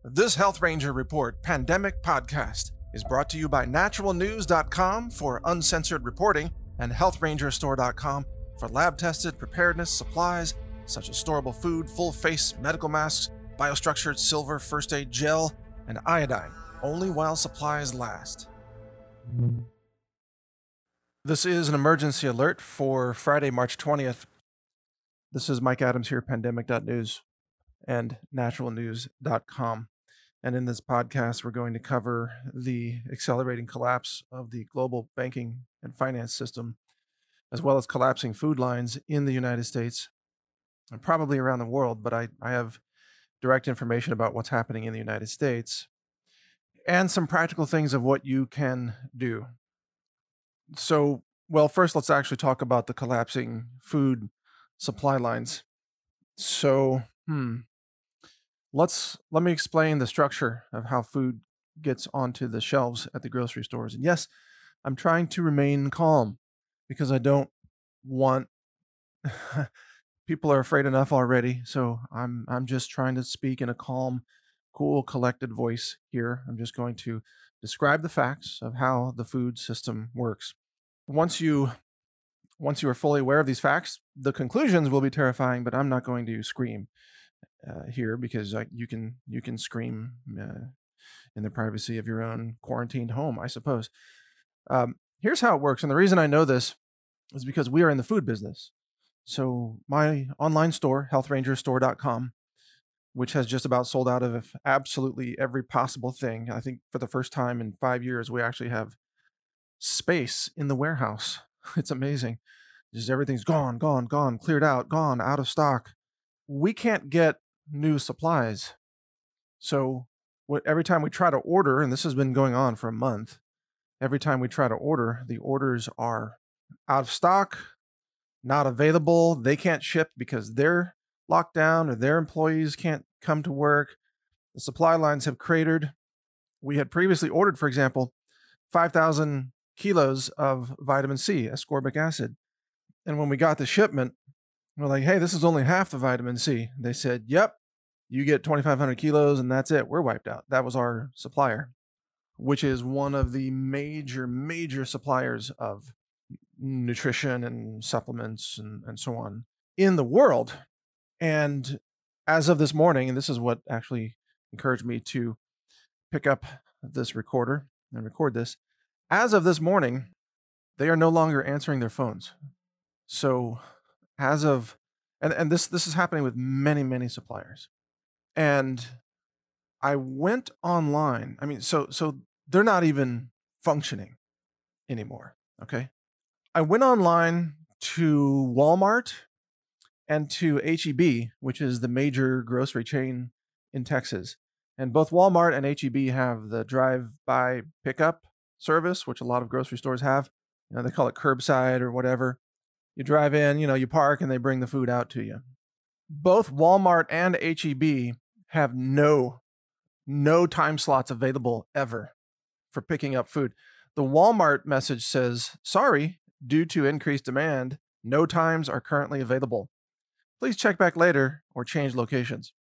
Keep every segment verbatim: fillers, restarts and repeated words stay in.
This Health Ranger Report Pandemic Podcast is brought to you by natural news dot com for uncensored reporting and health ranger store dot com for lab-tested preparedness supplies such as storable food, full-face medical masks, biostructured silver first aid gel, and iodine, only while supplies last. This is an emergency alert for Friday, March twentieth. This is Mike Adams here, pandemic dot news and natural news dot com. And in this podcast, we're going to cover the accelerating collapse of the global banking and finance system, as well as collapsing food lines in the United States and probably around the world. But I, I have direct information about what's happening in the United States and some practical things of what you can do. So, well, first, let's actually talk about the collapsing food supply lines. So, hmm. Let's let me explain the structure of how food gets onto the shelves at the grocery stores. And yes, I'm trying to remain calm because I don't want people are afraid enough already. So I'm I'm just trying to speak in a calm, cool, collected voice here. I'm just going to describe the facts of how the food system works. Once you once you are fully aware of these facts, the conclusions will be terrifying, but I'm not going to scream Uh, here because uh, you can you can scream uh, in the privacy of your own quarantined home, I suppose. Um, here's how it works, and the reason I know this is because we are in the food business. So my online store, health ranger store dot com, which has just about sold out of absolutely every possible thing. I think for the first time in five years, we actually have space in the warehouse. It's amazing. Just everything's gone, gone, gone, cleared out, gone, out of stock. We can't get new supplies. So what, every time we try to order, and this has been going on for a month, every time we try to order, the orders are out of stock, not available. They can't ship because they're locked down or their employees can't come to work. The supply lines have cratered. We had previously ordered, for example, five thousand kilos of vitamin C, ascorbic acid. And when we got the shipment, we're like, hey, this is only half the vitamin C. They said, yep, you get twenty-five hundred kilos and that's it. We're wiped out. That was our supplier, which is one of the major, major suppliers of nutrition and supplements and, and so on in the world. And as of this morning, and this is what actually encouraged me to pick up this recorder and record this, as of this morning, they are no longer answering their phones. So as of, and, and this, this is happening with many, many suppliers. And I went online. I mean, so, so they're not even functioning anymore. Okay. I went online to Walmart and to H E B, which is the major grocery chain in Texas. And both Walmart and H E B have the drive-by pickup service, which a lot of grocery stores have. You know, they call it curbside or whatever. You drive in, you know, you park, and they bring the food out to you. Both Walmart and H E B have no, no time slots available ever for picking up food. The Walmart message says, sorry, due to increased demand, no times are currently available. Please check back later or change locations.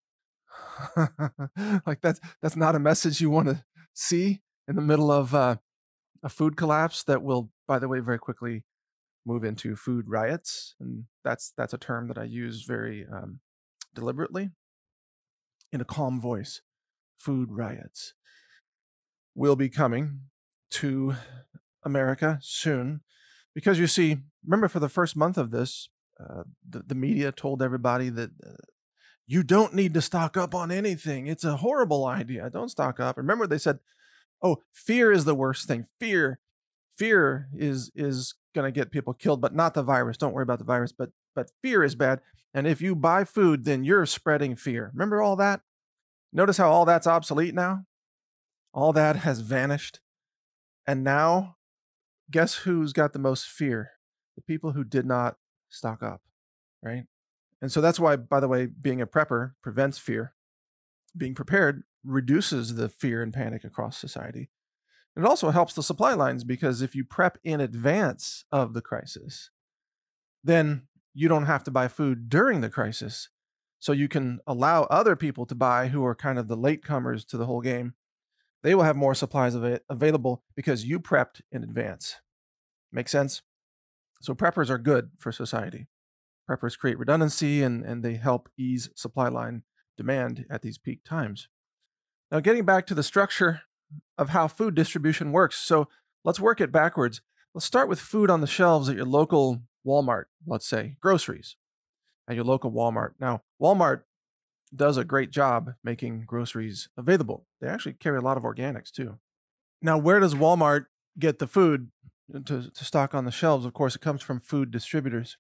Like that's, that's not a message you want to see in the middle of uh, a food collapse that will, by the way, very quickly move into food riots. And that's that's a term that I use very um, deliberately in a calm voice. Food riots will be coming to America soon because you see, remember for the first month of this, uh, the, the media told everybody that uh, you don't need to stock up on anything. It's a horrible idea. Don't stock up. Remember they said, oh, fear is the worst thing. Fear. Fear is is going to get people killed, but not the virus. Don't worry about the virus, but but fear is bad. And if you buy food, then you're spreading fear. Remember all that? Notice how all that's obsolete now? All that has vanished. And now, guess who's got the most fear? The people who did not stock up, right? And so that's why, by the way, being a prepper prevents fear. Being prepared reduces the fear and panic across society. It also helps the supply lines because if you prep in advance of the crisis, then you don't have to buy food during the crisis So you can allow other people to buy who are kind of the latecomers to the whole game. They will have more supplies of it available because you prepped in advance. Make sense? So preppers are good for society. Preppers create redundancy and, and they help ease supply line demand at these peak times. Now, getting back to the structure of how food distribution works. So let's work it backwards. Let's start with food on the shelves at your local Walmart, let's say, groceries at your local Walmart. Now, Walmart does a great job making groceries available. They actually carry a lot of organics too. Now, where does Walmart get the food to, to stock on the shelves? Of course, it comes from food distributors.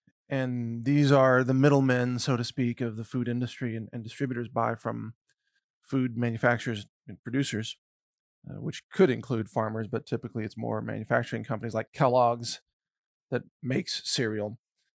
And these are the middlemen, so to speak, of the food industry, and, and distributors buy from food manufacturers and producers, uh, which could include farmers, but typically it's more manufacturing companies like Kellogg's that makes cereal.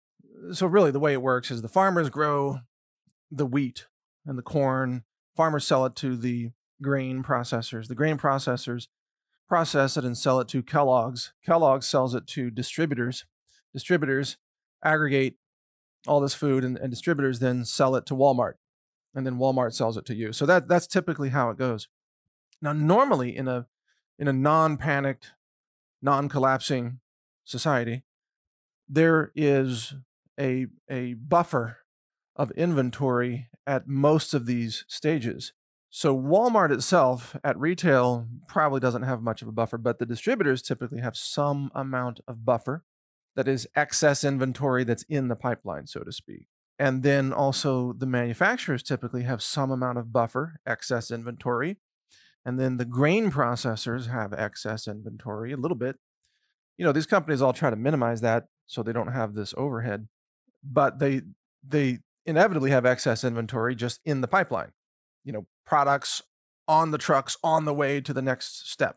So really the way it works is the farmers grow the wheat and the corn. Farmers sell it to the grain processors. The grain processors process it and sell it to Kellogg's. Kellogg's sells it to distributors. Distributors aggregate all this food, and, and distributors then sell it to Walmart. And then Walmart sells it to you. So that that's typically how it goes. Now, normally in a in a non-panicked, non-collapsing society, there is a a buffer of inventory at most of these stages. So Walmart itself at retail probably doesn't have much of a buffer, but the distributors typically have some amount of buffer that is excess inventory that's in the pipeline, so to speak. And then also the manufacturers typically have some amount of buffer, excess inventory. And then the grain processors have excess inventory a little bit. You know, these companies all try to minimize that so they don't have this overhead, but they they inevitably have excess inventory just in the pipeline. You know, products on the trucks on the way to the next step.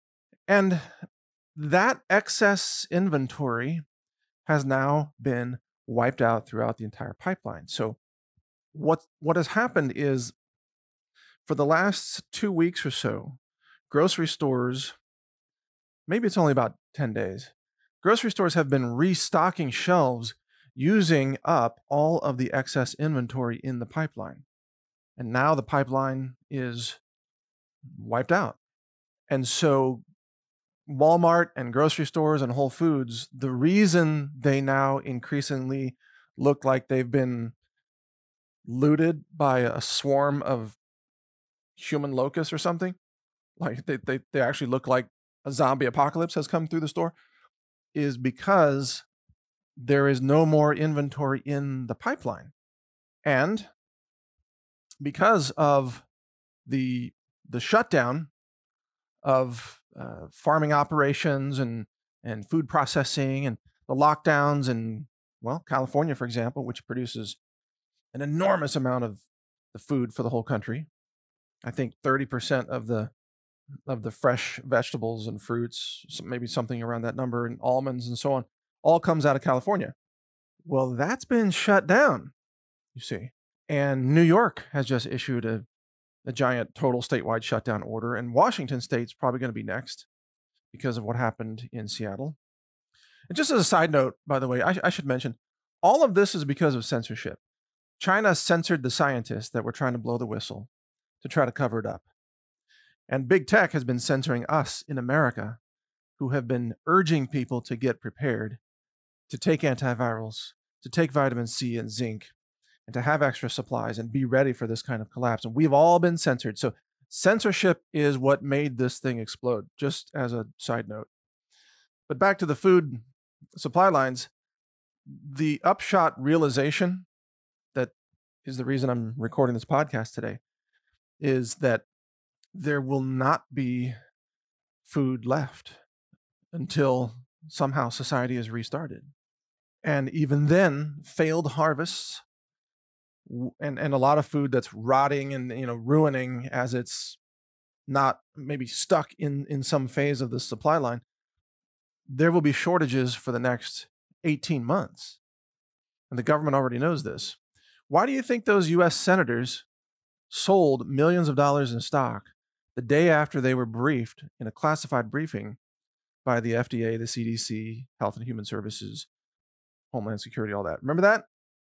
And that excess inventory has now been wiped out throughout the entire pipeline. So what what has happened is, for the last two weeks or so, grocery stores, maybe it's only about ten days, grocery stores have been restocking shelves using up all of the excess inventory in the pipeline. And now the pipeline is wiped out. And so Walmart and grocery stores and Whole Foods, the reason they now increasingly look like they've been looted by a swarm of human locusts or something, like they, they, they actually look like a zombie apocalypse has come through the store, is because there is no more inventory in the pipeline. And because of the the shutdown of uh, farming operations and and food processing and the lockdowns in, well, California, for example, which produces an enormous amount of the food for the whole country. I think thirty percent of the of the fresh vegetables and fruits, maybe something around that number, and almonds and so on, all comes out of California. Well, that's been shut down, you see. And New York has just issued a, a giant total statewide shutdown order, and Washington State's probably going to be next because of what happened in Seattle. And just as a side note, by the way, I, I should mention, all of this is because of censorship. China censored the scientists that were trying to blow the whistle to try to cover it up. And big tech has been censoring us in America, who have been urging people to get prepared, to take antivirals, to take vitamin C and zinc, and to have extra supplies and be ready for this kind of collapse. And we've all been censored. So censorship is what made this thing explode, just as a side note. But back to the food supply lines, the upshot realization that is the reason I'm recording this podcast today is that there will not be food left until somehow society is restarted. And even then, failed harvests and, and a lot of food that's rotting and, you know, ruining as it's not maybe stuck in, in some phase of the supply line, there will be shortages for the next eighteen months. And the government already knows this. Why do you think those U S senators sold millions of dollars in stock the day after they were briefed in a classified briefing by the F D A, the C D C, Health and Human Services, Homeland Security, all that? Remember that?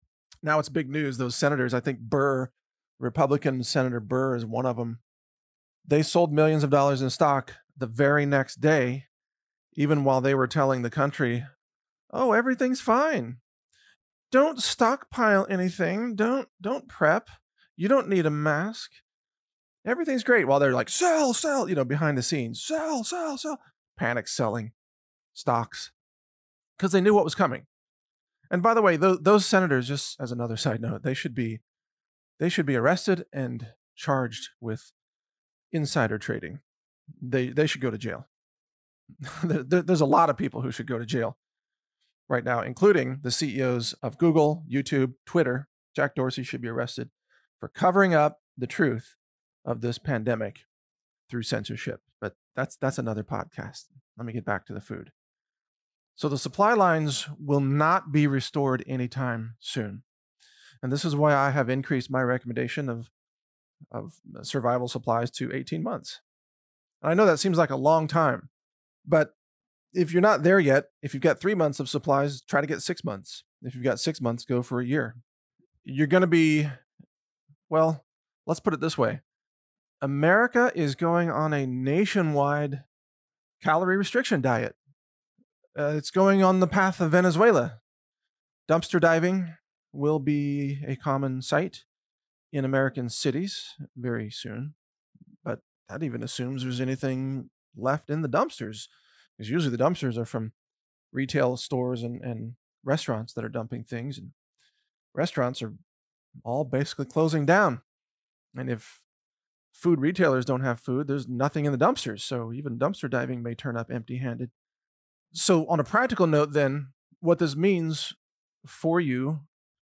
Now it's big news. Those senators, I think Burr, Republican Senator Burr is one of them. They sold millions of dollars in stock the very next day, even while they were telling the country, oh, everything's fine. Don't stockpile anything. Don't don't prep. You don't need a mask. Everything's great, while they're like, sell, sell, you know, behind the scenes, sell, sell, sell, panic selling stocks because they knew what was coming. And by the way, those, those senators, just as another side note, they should be they should be arrested and charged with insider trading. They they should go to jail. there, there's a lot of people who should go to jail right now, including the C E Os of Google, YouTube, Twitter. Jack Dorsey should be arrested for covering up the truth of this pandemic through censorship. But that's that's another podcast. Let me get back to the food. So the supply lines will not be restored anytime soon. And this is why I have increased my recommendation of, of survival supplies to eighteen months. And I know that seems like a long time, but if you're not there yet, if you've got three months of supplies, try to get six months. If you've got six months, go for a year. You're going to be, well, let's put it this way. America is going on a nationwide calorie restriction diet. Uh, it's going on the path of Venezuela. Dumpster diving will be a common sight in American cities very soon. But that even assumes there's anything left in the dumpsters, because usually the dumpsters are from retail stores and, and restaurants that are dumping things. And restaurants are all basically closing down. And if food retailers don't have food, there's nothing in the dumpsters. So even dumpster diving may turn up empty-handed. So on a practical note, then, what this means for you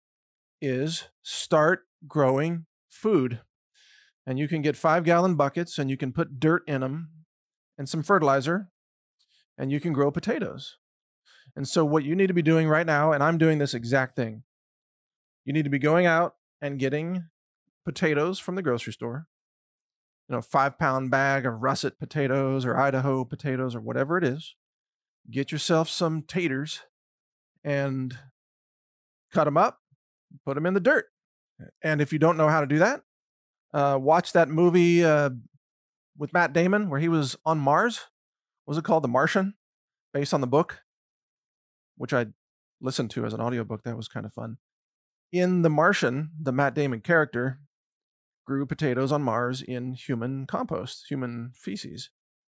is start growing food. And you can get five gallon buckets and you can put dirt in them and some fertilizer, and you can grow potatoes. And so what you need to be doing right now, and I'm doing this exact thing, you need to be going out and getting potatoes from the grocery store, you know, five pound bag of russet potatoes or Idaho potatoes or whatever it is. Get yourself some taters and cut them up, put them in the dirt. And if you don't know how to do that, uh, watch that movie uh, with Matt Damon where he was on Mars. What was it called? The Martian, based on the book, which I listened to as an audiobook. That was kind of fun. In The Martian, the Matt Damon character grew potatoes on Mars in human compost, human feces.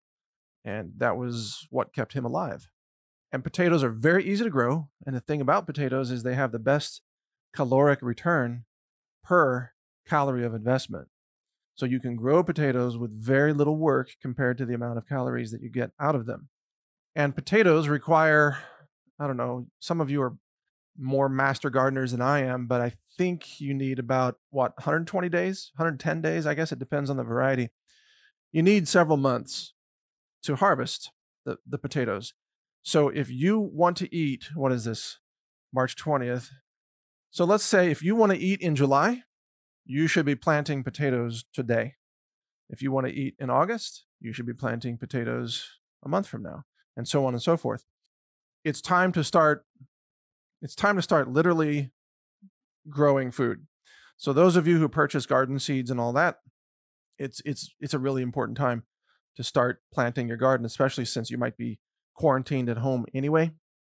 And that was what kept him alive. And potatoes are very easy to grow. And the thing about potatoes is they have the best caloric return per calorie of investment. So you can grow potatoes with very little work compared to the amount of calories that you get out of them. And potatoes require, I don't know, some of you are more master gardeners than I am, but I think you need about, what, one hundred twenty days, one hundred ten days? I guess it depends on the variety. You need several months to harvest the, the potatoes. So if you want to eat, what is this, March twentieth? So let's say if you want to eat in July, you should be planting potatoes today. If you want to eat in August, you should be planting potatoes a month from now, and so on and so forth. It's time to start, it's time to start literally growing food. So those of you who purchase garden seeds and all that, it's it's it's a really important time to start planting your garden, especially since you might be quarantined at home anyway,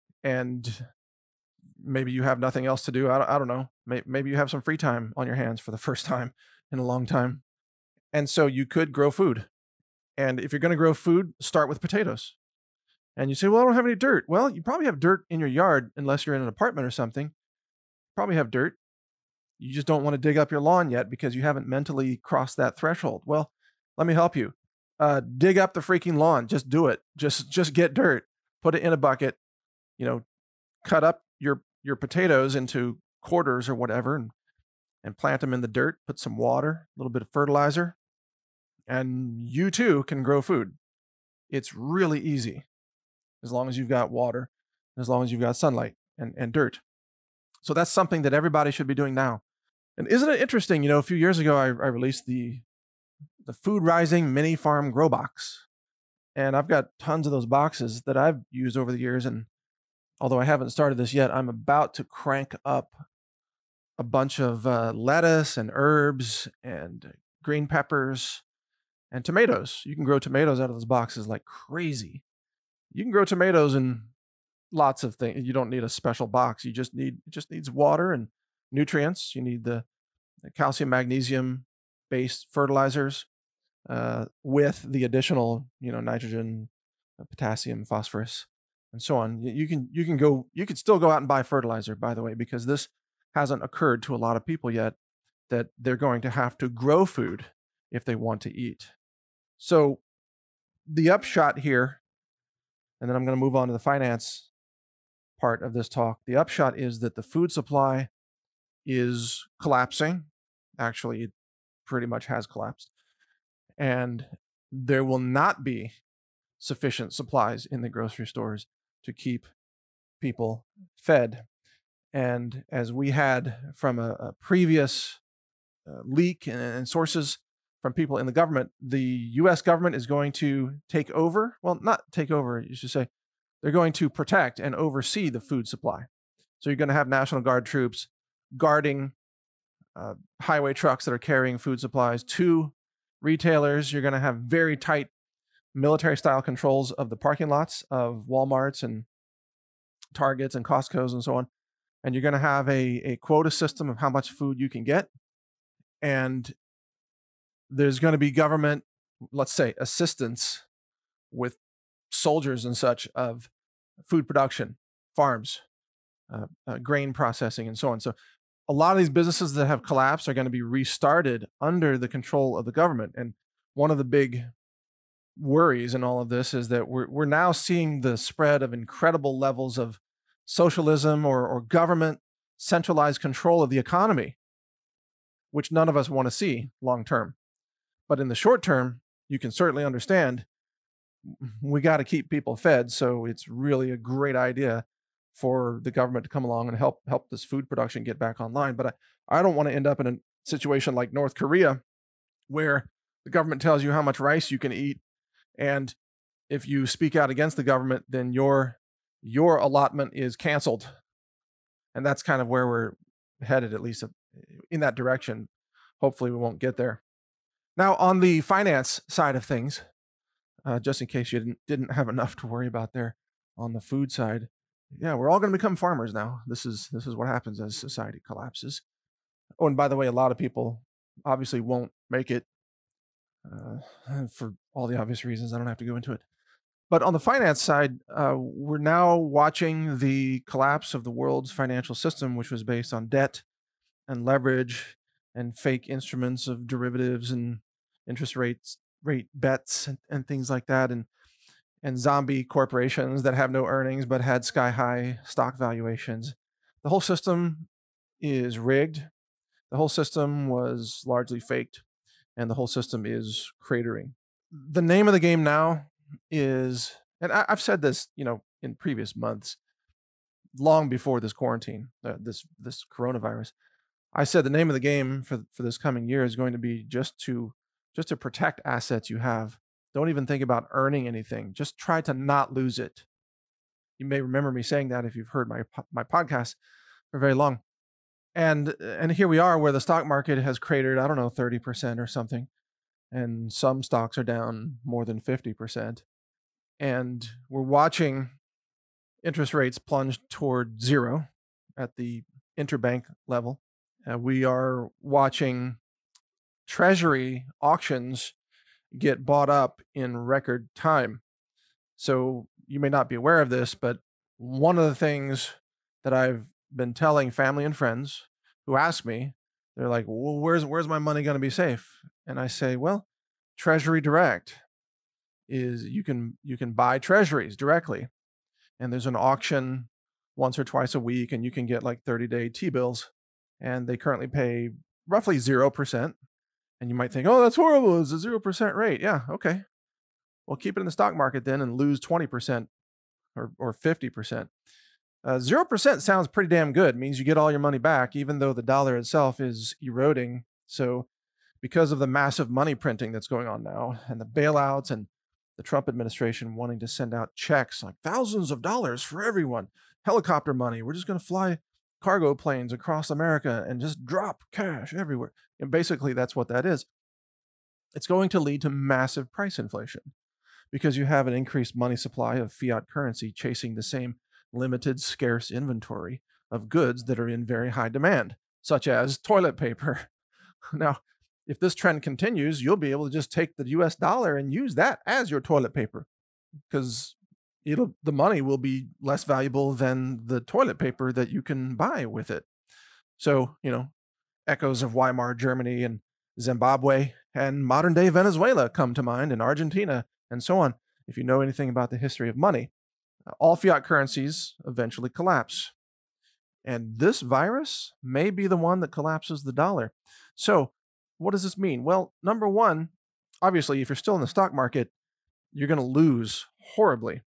and maybe you have nothing else to do. I don't, I don't know. Maybe you have some free time on your hands for the first time in a long time. And so you could grow food. And if you're going to grow food, start with potatoes. And you say, well, I don't have any dirt. Well, you probably have dirt in your yard, unless you're in an apartment or something. You probably have dirt. You just don't want to dig up your lawn yet because you haven't mentally crossed that threshold. Well, let me help you. Uh, dig up the freaking lawn. Just do it. Just, just get dirt, put it in a bucket, you know, cut up your, your potatoes into quarters or whatever, and, and plant them in the dirt, put some water, a little bit of fertilizer, and you too can grow food. It's really easy as long as you've got water, as long as you've got sunlight and, and dirt. So that's something that everybody should be doing now. And isn't it interesting, you know, a few years ago, I, I released the the Food Rising Mini Farm Grow Box. And I've got tons of those boxes that I've used over the years. And although I haven't started this yet, I'm about to crank up a bunch of uh, lettuce and herbs and green peppers and tomatoes. You can grow tomatoes out of those boxes like crazy. You can grow tomatoes in lots of things. You don't need a special box. You just need, it just needs water and nutrients. You need the, the calcium, magnesium based fertilizers uh, with the additional, you know, nitrogen, uh, potassium, phosphorus, and so on. You, you can, you can go, you can still go out and buy fertilizer, by the way, because this hasn't occurred to a lot of people yet, that they're going to have to grow food if they want to eat. So the upshot here, and then I'm going to move on to the finance part of this talk. The upshot is that the food supply is collapsing. Actually, it pretty much has collapsed. And there will not be sufficient supplies in the grocery stores to keep people fed. And as we had from a, a previous uh, leak and, and sources from people in the government, the U S government is going to take over. Well, not take over, you should say. They're going to protect and oversee the food supply. So you're going to have National Guard troops guarding uh, highway trucks that are carrying food supplies to retailers. You're going to have very tight military-style controls of the parking lots of Walmarts and Targets and Costco's and so on. And you're going to have a, a quota system of how much food you can get. And there's going to be government, let's say, assistance with soldiers and such of food production, farms, uh, uh, grain processing, and so on. So a lot of these businesses that have collapsed are going to be restarted under the control of the government. And one of the big worries in all of this is that we're, we're now seeing the spread of incredible levels of socialism or, or government centralized control of the economy, which none of us want to see long term. But in the short term, you can certainly understand we got to keep people fed. So it's really a great idea for the government to come along and help help this food production get back online. But I, I don't want to end up in a situation like North Korea, where the government tells you how much rice you can eat, and if you speak out against the government, then your your allotment is canceled. And that's kind of where we're headed, at least in that direction. Hopefully we won't get there. Now, on the finance side of things, uh, just in case you didn't, didn't have enough to worry about there on the food side, yeah, we're all going to become farmers now. This is this is what happens as society collapses. Oh, and by the way, a lot of people obviously won't make it uh, for all the obvious reasons. I don't have to go into it. But on the finance side, uh, we're now watching the collapse of the world's financial system, which was based on debt and leverage and fake instruments of derivatives and interest rates, rate bets and, and things like that, and and zombie corporations that have no earnings but had sky high stock valuations. The whole system is rigged. The whole system was largely faked, and the whole system is cratering. The name of the game now is, and I, I've said this, you know, in previous months, long before this quarantine, uh, this this coronavirus. I said the name of the game for for this coming year is going to be just to just to protect assets you have. Don't even think about earning anything. Just try to not lose it. You may remember me saying that if you've heard my my podcast for very long. And and here we are, where the stock market has cratered, I don't know, thirty percent or something. And some stocks are down more than fifty percent. And we're watching interest rates plunge toward zero at the interbank level. Uh, we are watching treasury auctions get bought up in record time. So you may not be aware of this, but one of the things that I've been telling family and friends who ask me, they're like, well, where's where's my money going to be safe? And I say, well, Treasury Direct is, you can you can buy treasuries directly, and there's an auction once or twice a week, and you can get like thirty-day T-bills, and they currently pay roughly zero percent. And you might think, oh, that's horrible. It's a zero percent rate. Yeah, okay. Well, keep it in the stock market then and lose twenty percent or, or fifty percent. Uh, zero percent sounds pretty damn good. It means you get all your money back, even though the dollar itself is eroding. So because of the massive money printing that's going on now, and the bailouts, and the Trump administration wanting to send out checks like thousands of dollars for everyone, helicopter money, we're just going to fly cargo planes across America and just drop cash everywhere. And basically, that's what that is. It's going to lead to massive price inflation because you have an increased money supply of fiat currency chasing the same limited, scarce inventory of goods that are in very high demand, such as toilet paper. Now, if this trend continues, you'll be able to just take the U S dollar and use that as your toilet paper because it'll the money will be less valuable than the toilet paper that you can buy with it. So, you know, echoes of Weimar Germany and Zimbabwe and modern day Venezuela come to mind, and Argentina and so on. If you know anything about the history of money, all fiat currencies eventually collapse. And this virus may be the one that collapses the dollar. So, what does this mean? Well, number one, obviously, if you're still in the stock market, you're going to lose horribly.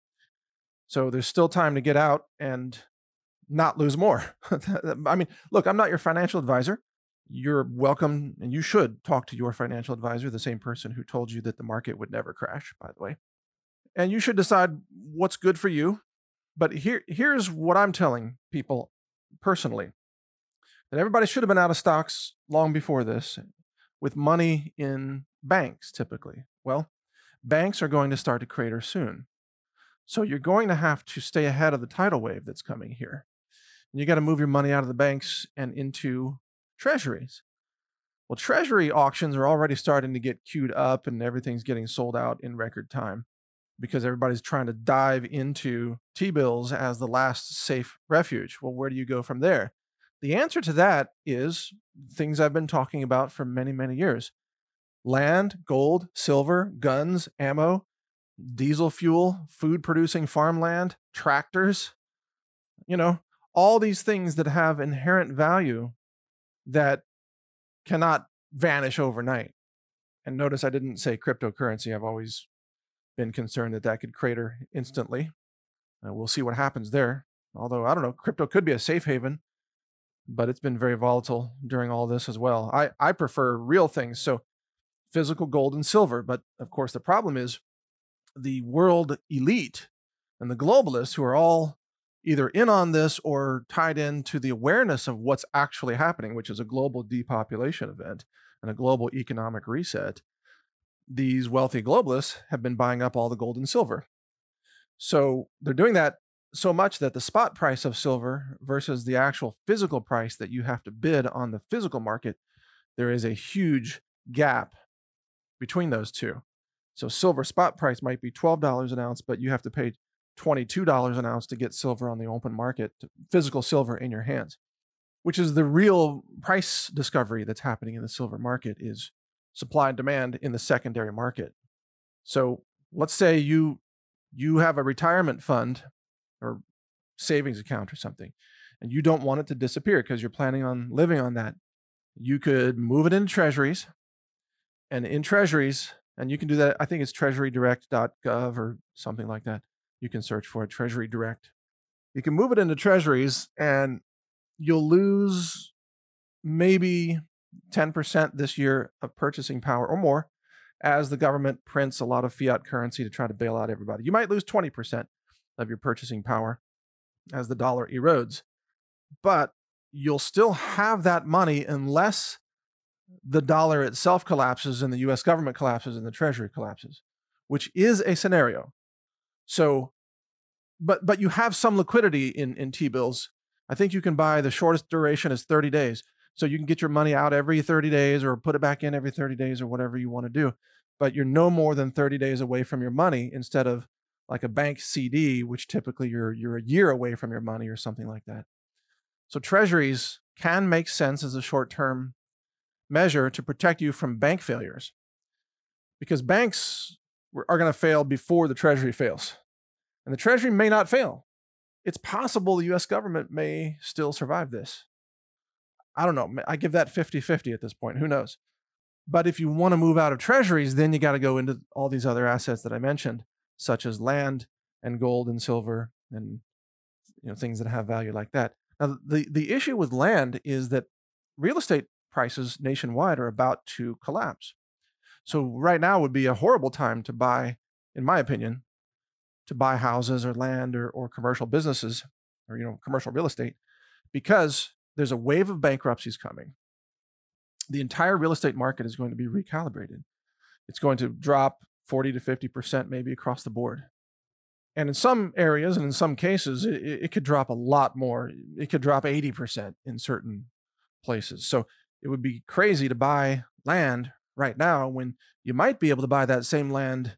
So, there's still time to get out and not lose more. I mean, look, I'm not your financial advisor. You're welcome, and you should talk to your financial advisor, the same person who told you that the market would never crash, by the way. And you should decide what's good for you. But here, here's what I'm telling people personally, that everybody should have been out of stocks long before this with money in banks, typically. Well, banks are going to start to crater soon. So you're going to have to stay ahead of the tidal wave that's coming here. And you got to move your money out of the banks and into treasuries. Well, treasury auctions are already starting to get queued up and everything's getting sold out in record time because everybody's trying to dive into T-bills as the last safe refuge. Well, where do you go from there? The answer to that is things I've been talking about for many, many years. Land, gold, silver, guns, ammo, diesel fuel, food-producing farmland, tractors, you know, all these things that have inherent value that cannot vanish overnight. And notice I didn't say cryptocurrency. I've always been concerned that that could crater instantly. Uh, we'll see what happens there. Although, I don't know, crypto could be a safe haven, but it's been very volatile during all this as well. I, I prefer real things, so physical gold and silver. But of course, the problem is the world elite and the globalists who are all either in on this or tied into the awareness of what's actually happening, which is a global depopulation event and a global economic reset. These wealthy globalists have been buying up all the gold and silver. So they're doing that so much that the spot price of silver versus the actual physical price that you have to bid on the physical market, there is a huge gap between those two. So silver spot price might be twelve dollars an ounce, but you have to pay twenty-two dollars an ounce to get silver on the open market, physical silver in your hands, which is the real price discovery that's happening in the silver market, is supply and demand in the secondary market. So let's say you you have a retirement fund or savings account or something, and you don't want it to disappear because you're planning on living on that. You could move it into treasuries, and in treasuries, and you can do that, I think it's treasury direct dot gov or something like that. You can search for it, Treasury Direct. You can move it into treasuries and you'll lose maybe ten percent this year of purchasing power or more as the government prints a lot of fiat currency to try to bail out everybody. You might lose twenty percent of your purchasing power as the dollar erodes, but you'll still have that money unless the dollar itself collapses and the U S government collapses and the treasury collapses, which is a scenario. So, but but you have some liquidity in, in T-bills. I think you can buy, the shortest duration is thirty days. So you can get your money out every thirty days or put it back in every thirty days or whatever you want to do. But you're no more than thirty days away from your money instead of like a bank C D, which typically you're, you're a year away from your money or something like that. So treasuries can make sense as a short-term measure to protect you from bank failures, because banks are going to fail before the treasury fails, and the treasury may not fail. It's possible the U S government may still survive this. I don't know. I give that fifty fifty at this point. Who knows? But if you want to move out of treasuries, then you got to go into all these other assets that I mentioned, such as land and gold and silver and, you know, things that have value like that. Now, the, the issue with land is that real estate prices nationwide are about to collapse. So right now would be a horrible time to buy, in my opinion, to buy houses or land or, or commercial businesses or, you know, commercial real estate, because there's a wave of bankruptcies coming. The entire real estate market is going to be recalibrated. It's going to drop forty to fifty percent maybe across the board. And in some areas and in some cases, it, it could drop a lot more. It could drop eighty percent in certain places. So it would be crazy to buy land right now when you might be able to buy that same land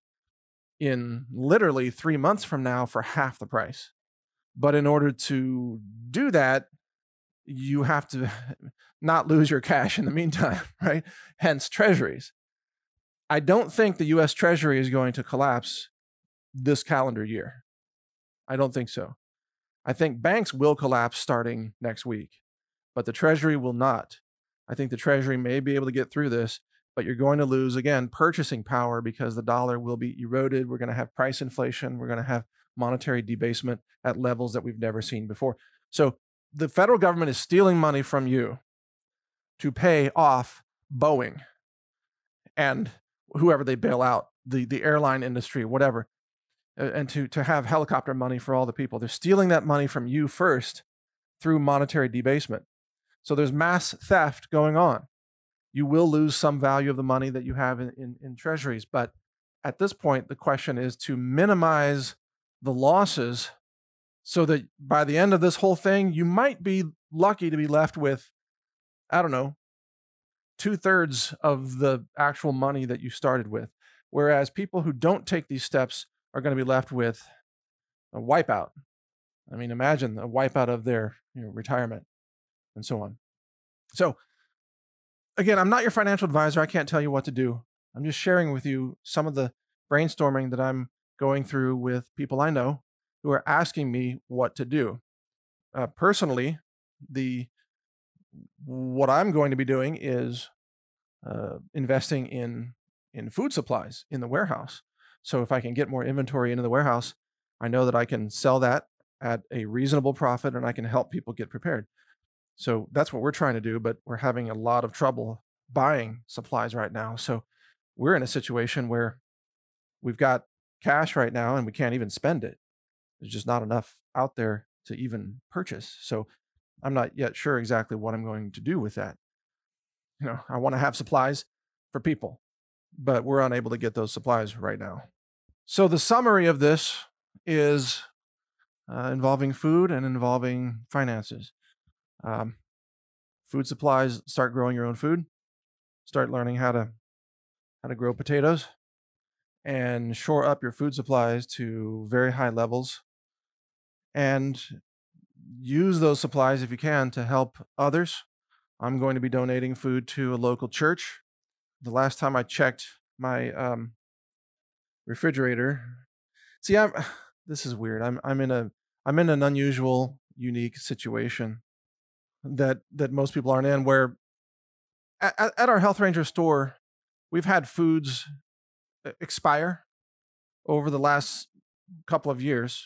in literally three months from now for half the price. But in order to do that, you have to not lose your cash in the meantime, right? Hence treasuries. I don't think the U S Treasury is going to collapse this calendar year. I don't think so. I think banks will collapse starting next week, but the Treasury will not. I think the Treasury may be able to get through this, but you're going to lose, again, purchasing power because the dollar will be eroded. We're going to have price inflation. We're going to have monetary debasement at levels that we've never seen before. So the federal government is stealing money from you to pay off Boeing and whoever they bail out, the, the airline industry, whatever, and to, to have helicopter money for all the people. They're stealing that money from you first through monetary debasement. So there's mass theft going on. You will lose some value of the money that you have in, in, in treasuries. But at this point, the question is to minimize the losses so that by the end of this whole thing, you might be lucky to be left with, I don't know, two thirds of the actual money that you started with. Whereas people who don't take these steps are going to be left with a wipeout. I mean, imagine a wipeout of their you know, retirement and so on. So again, I'm not your financial advisor. I can't tell you what to do. I'm just sharing with you some of the brainstorming that I'm going through with people I know who are asking me what to do. Uh, personally, the what I'm going to be doing is uh, investing in in food supplies in the warehouse. So if I can get more inventory into the warehouse, I know that I can sell that at a reasonable profit and I can help people get prepared. So that's what we're trying to do, but we're having a lot of trouble buying supplies right now. So we're in a situation where we've got cash right now and we can't even spend it. There's just not enough out there to even purchase. So I'm not yet sure exactly what I'm going to do with that. You know, I want to have supplies for people, but we're unable to get those supplies right now. So the summary of this is uh, involving food and involving finances. Um, food supplies, start growing your own food, start learning how to how to grow potatoes, and shore up your food supplies to very high levels, and use those supplies if you can to help others. I'm going to be donating food to a local church. The last time I checked my um, refrigerator, see, I'm this is weird. I'm I'm in a I'm in an unusual, unique situation that that most people aren't in, where at, at our Health Ranger store, we've had foods expire over the last couple of years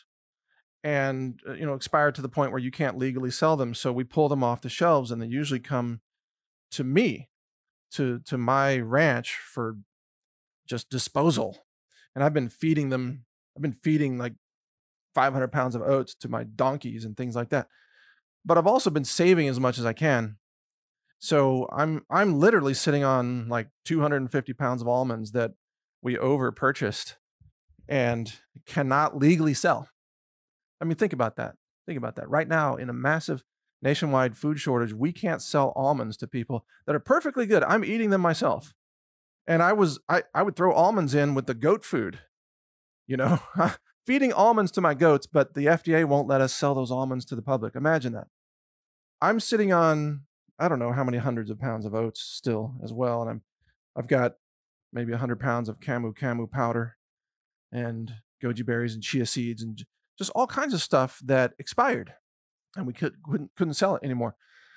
and uh, you know expire to the point where you can't legally sell them. So we pull them off the shelves and they usually come to me, to to my ranch for just disposal. And I've been feeding them, I've been feeding like five hundred pounds of oats to my donkeys and things like that. But I've also been saving as much as I can. So I'm I'm literally sitting on like two hundred fifty pounds of almonds that we over purchased and cannot legally sell. I mean, think about that. Think about that. Right now, in a massive nationwide food shortage, we can't sell almonds to people that are perfectly good. I'm eating them myself. And I was I, I would throw almonds in with the goat food, you know, feeding almonds to my goats, but the F D A won't let us sell those almonds to the public. Imagine that. I'm sitting on, I don't know how many hundreds of pounds of oats still as well. And I'm, I've got maybe a hundred pounds of camu camu powder and goji berries and chia seeds and just all kinds of stuff that expired and we could, couldn't, couldn't sell it anymore.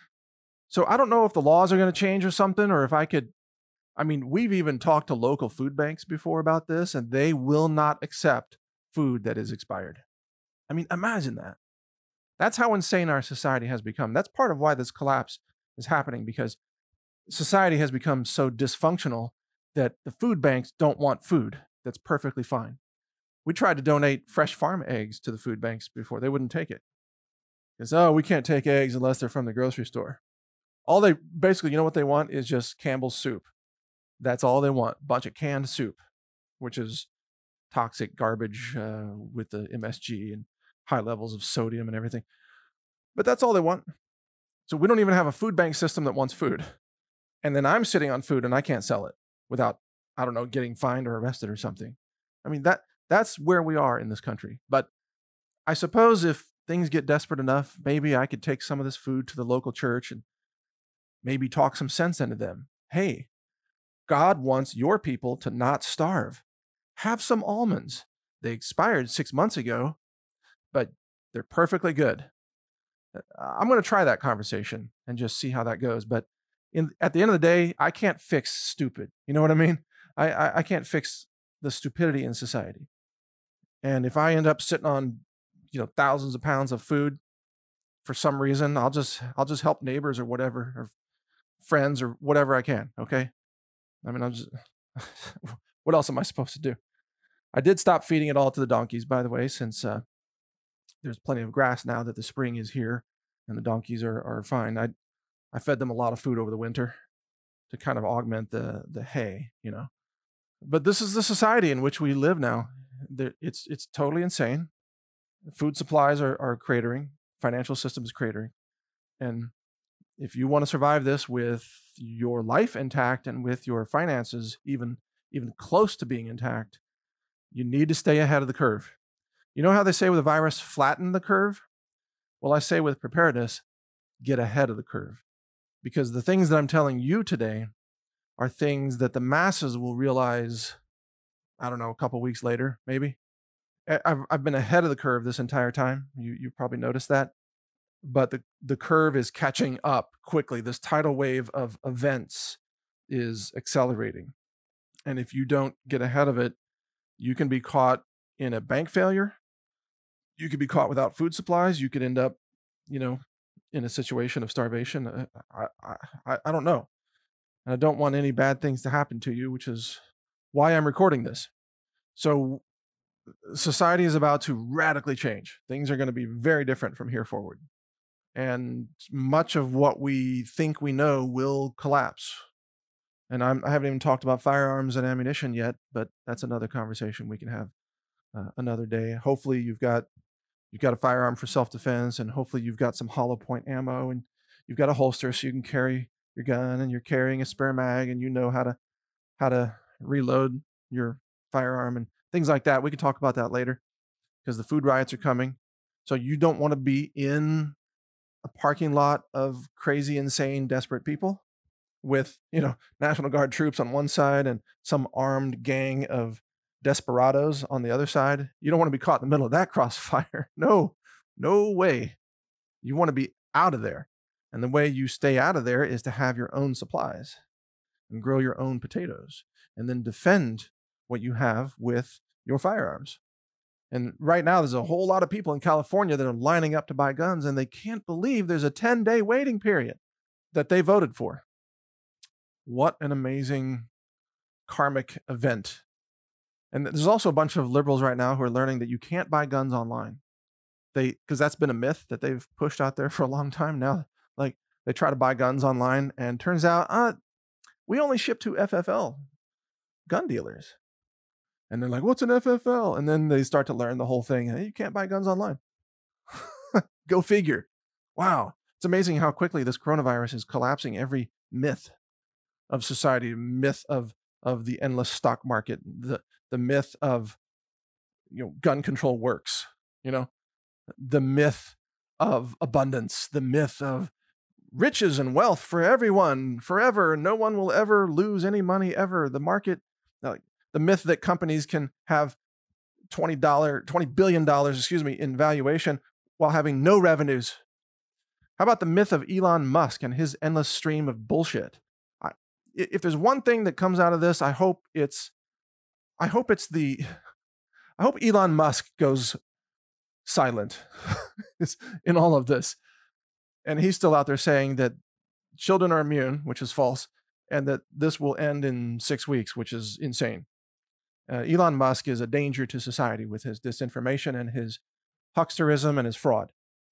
So I don't know if the laws are going to change or something, or if I could, I mean, we've even talked to local food banks before about this and they will not accept food that is expired. I mean, imagine that. That's how insane our society has become. That's part of why this collapse is happening, because society has become so dysfunctional that the food banks don't want food that's perfectly fine. We tried to donate fresh farm eggs to the food banks before. They wouldn't take it. Because, oh, we can't take eggs unless they're from the grocery store. All they basically, you know what they want is just Campbell's soup. That's all they want. Bunch of canned soup, which is toxic garbage uh, with the M S G and high levels of sodium and everything. But that's all they want. So we don't even have a food bank system that wants food. And then I'm sitting on food and I can't sell it without, I don't know, getting fined or arrested or something. I mean, that that's where we are in this country. But I suppose if things get desperate enough, maybe I could take some of this food to the local church and maybe talk some sense into them. Hey, God wants your people to not starve. Have some almonds. They expired six months ago, but they're perfectly good. I'm going to try that conversation and just see how that goes. But in at the end of the day, I can't fix stupid. You know what I mean? I, I, I can't fix the stupidity in society. And if I end up sitting on, you know, thousands of pounds of food for some reason, I'll just I'll just help neighbors or whatever, or friends or whatever I can. Okay. I mean, I'm just, what else am I supposed to do? I did stop feeding it all to the donkeys, by the way, since uh, there's plenty of grass now that the spring is here and the donkeys are, are fine. I I fed them a lot of food over the winter to kind of augment the the hay, you know. But this is the society in which we live now. It's it's totally insane. Food supplies are, are cratering. Financial systems cratering. And if you want to survive this with your life intact and with your finances even even close to being intact, you need to stay ahead of the curve. You know how they say with a virus, flatten the curve? Well, I say with preparedness, get ahead of the curve. Because the things that I'm telling you today are things that the masses will realize, I don't know, a couple weeks later, maybe. I've, I've been ahead of the curve this entire time. You, you probably noticed that. But the, the curve is catching up quickly. This tidal wave of events is accelerating. And if you don't get ahead of it, you can be caught in a bank failure. You could be caught without food supplies. You could end up, you know, in a situation of starvation. I, I, I, I don't know. And I don't want any bad things to happen to you, which is why I'm recording this. So society is about to radically change. Things are going to be very different from here forward. And much of what we think we know will collapse. And I'm, I haven't even talked about firearms and ammunition yet, but that's another conversation we can have uh, another day. Hopefully you've got you've got a firearm for self-defense, and hopefully you've got some hollow point ammo, and you've got a holster so you can carry your gun, and you're carrying a spare mag, and you know how to how to reload your firearm and things like that. We can talk about that later because the food riots are coming. So you don't want to be in a parking lot of crazy, insane, desperate people with, you know, National Guard troops on one side and some armed gang of desperados on the other side. You don't want to be caught in the middle of that crossfire. No, no way. You want to be out of there. And the way you stay out of there is to have your own supplies and grow your own potatoes and then defend what you have with your firearms. And right now, there's a whole lot of people in California that are lining up to buy guns, and they can't believe there's a ten-day waiting period that they voted for. What an amazing karmic event. And there's also a bunch of liberals right now who are learning that you can't buy guns online. They, because that's been a myth that they've pushed out there for a long time now. Like, they try to buy guns online, and turns out, uh, we only ship to F F L gun dealers. And they're like, what's an F F L? And then they start to learn the whole thing. Hey, you can't buy guns online. Go figure. Wow. It's amazing how quickly this coronavirus is collapsing every myth of society, myth of, of the endless stock market, the, the myth of, you know, gun control works, you know, the myth of abundance, the myth of riches and wealth for everyone forever. No one will ever lose any money ever. The market, like, the myth that companies can have twenty dollars, twenty billion dollars, excuse me, in valuation while having no revenues. How about the myth of Elon Musk and his endless stream of bullshit? I, if there's one thing that comes out of this, I hope it's, I hope it's the, I hope Elon Musk goes silent in all of this. And he's still out there saying that children are immune, which is false, and that this will end in six weeks, which is insane. Uh, Elon Musk is a danger to society with his disinformation and his hucksterism and his fraud.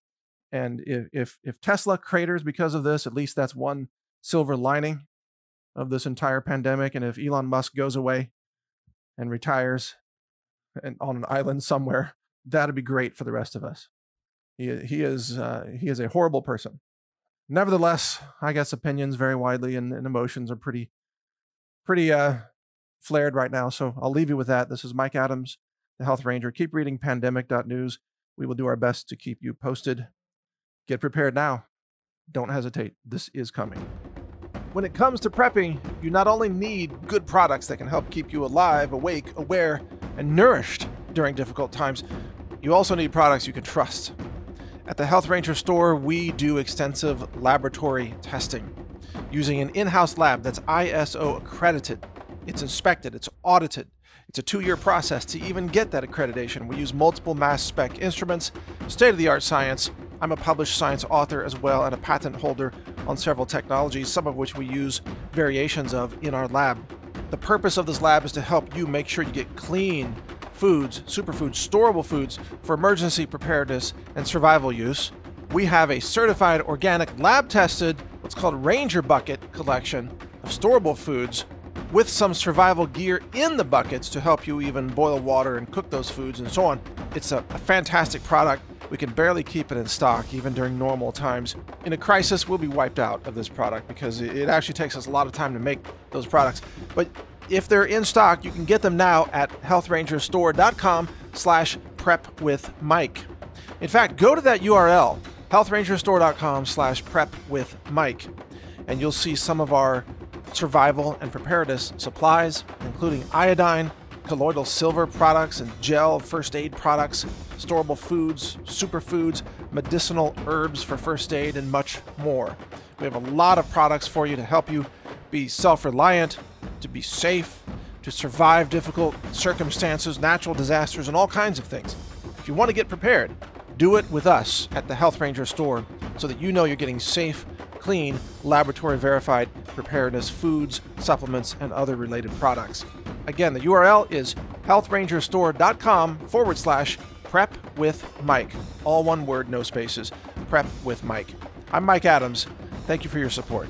And if, if, if Tesla craters because of this, at least that's one silver lining of this entire pandemic. And if Elon Musk goes away and retires and on an island somewhere, that'd be great for the rest of us. He, he is uh, he is a horrible person. Nevertheless, I guess opinions vary widely, and, and emotions are pretty pretty uh, flared right now. So I'll leave you with that. This is Mike Adams, the Health Ranger. Keep reading pandemic dot news. We will do our best to keep you posted. Get prepared now. Don't hesitate. This is coming. When it comes to prepping, you not only need good products that can help keep you alive, awake, aware, and nourished during difficult times, you also need products you can trust. At the Health Ranger store, we do extensive laboratory testing using an in-house lab that's I S O accredited. It's inspected, it's audited. It's a two-year process to even get that accreditation. We use multiple mass spec instruments, state-of-the-art science. I'm a published science author as well and a patent holder on several technologies, some of which we use variations of in our lab. The purpose of this lab is to help you make sure you get clean foods, superfoods, storable foods for emergency preparedness and survival use. We have a certified organic lab-tested, what's called Ranger Bucket collection of storable foods with some survival gear in the buckets to help you even boil water and cook those foods and so on. It's a, a fantastic product. We can barely keep it in stock even during normal times. In a crisis, we'll be wiped out of this product because it actually takes us a lot of time to make those products. But if they're in stock, you can get them now at health ranger store dot com slash prep with Mike. In fact, go to that U R L, health ranger store dot com slash prep with Mike, and you'll see some of our survival and preparedness supplies, including iodine, colloidal silver products and gel first aid products, storable foods, superfoods, medicinal herbs for first aid, and much more. We have a lot of products for you to help you be self-reliant, to be safe, to survive difficult circumstances, natural disasters, and all kinds of things. If you want to get prepared, do it with us at the Health Ranger store so that you know you're getting safe, clean, laboratory-verified preparedness foods, supplements, and other related products. Again, the U R L is health ranger store dot com forward slash prep with Mike. All one word, no spaces. Prep with Mike. I'm Mike Adams. Thank you for your support.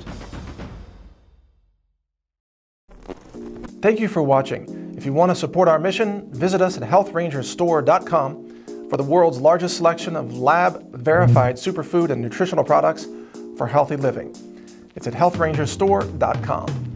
Thank you for watching. If you want to support our mission, visit us at health ranger store dot com for the world's largest selection of lab-verified superfood and nutritional products for healthy living. It's at health ranger store dot com.